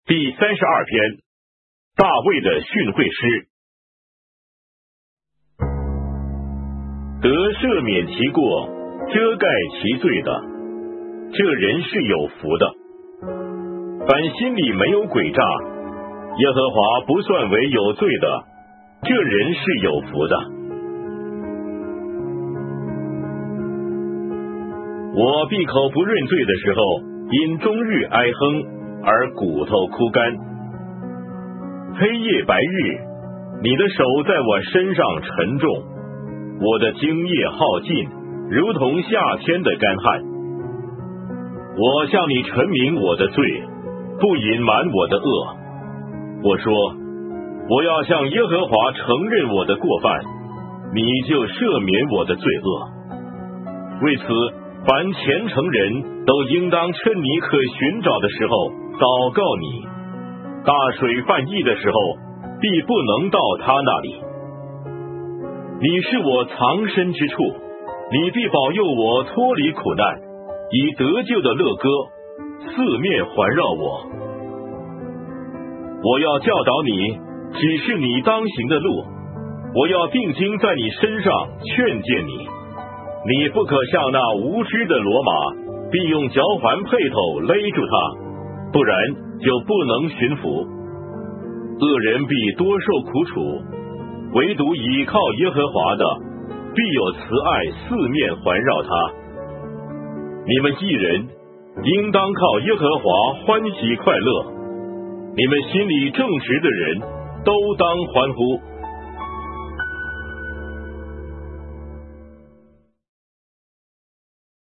第32篇，大卫的训诲诗。得赦免其过，遮盖其罪的，这人是有福的。凡心里没有诡诈，耶和华不算为有罪的，这人是有福的。我闭口不认罪的时候，因终日哀哼而骨头枯干。黑夜白日，你的手在我身上沉重，我的精液耗尽，如同夏天的干旱。我向你陈明我的罪，不隐瞒我的恶。我说，我要向耶和华承认我的过犯，你就赦免我的罪恶。为此，凡虔诚人都应当趁你可寻找的时候祷告你，大水泛溢的时候，必不能到他那里。你是我藏身之处，你必保佑我脱离苦难，以得救的乐歌四面环绕我。我要教导你，指示你当行的路，我要定睛在你身上劝诫你。你不可像那无知的骡马，必用嚼环辔头勒住它，不然就不能驯服。恶人必多受苦楚，唯独倚靠耶和华的，必有慈爱四面环绕他。你们义人应当靠耶和华欢喜快乐，你们心里正直的人都当欢呼。